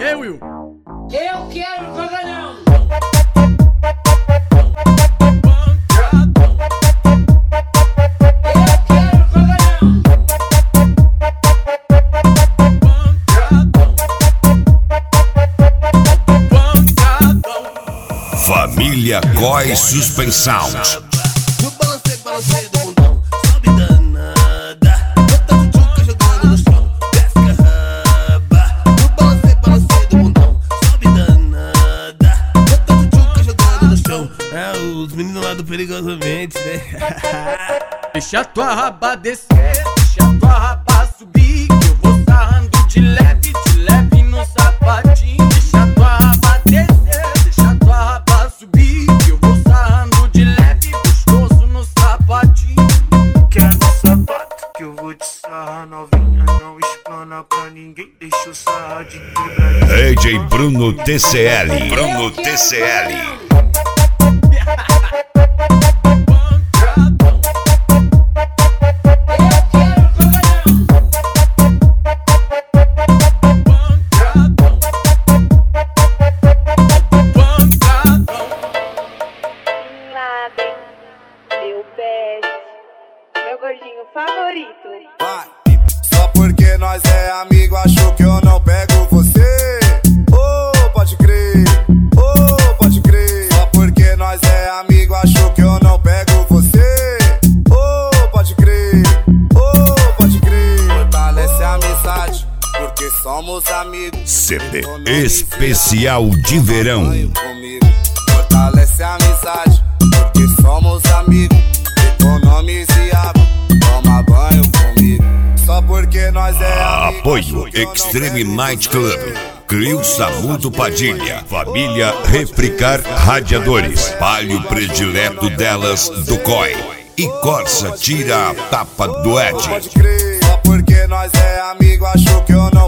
E aí, Will? Eu quero paganhão! Família Coy Suspensão. No balancei do mundão, sobe danada. Bota o tchuca jogando no chão, desce a raba. No balancei do mundão, sobe danada. Bota o tchuca jogando no chão. É os meninos lá do Perigosamente, né? Deixa tua raba descer, deixa tua raba subir, que eu vou sarrando de leve no sapatinho. Deixa tua raba descer, deixa tua raba subir, que eu vou sarrando de leve, gostoso no sapatinho. Quer no sapato que eu vou te sarrar novinha. Não espana pra ninguém, deixa eu sarrar de quebradinha. DJ Bruno TCL. Bruno TCL. Meu peixe, meu gordinho favorito. Vai. Só porque nós é amigo, achou que eu não pego você. Oh, pode crer, oh, pode crer. Só porque nós é amigo, achou que eu não pego você. Oh, pode crer, oh, pode crer. Fortalece a amizade, porque somos amigos. CD especial de verão. Comigo. Fortalece a amizade, porque somos amigos. Economize água, toma banho comigo. Só porque nós é amigos. Apoio Extreme Night Club. Crio Samudo Padilha. Família Refricar Radiadores. Palio predileto delas do Coy. E Corsa tira a tapa do Ed. Pode crer, só porque nós é amigo, achou que eu não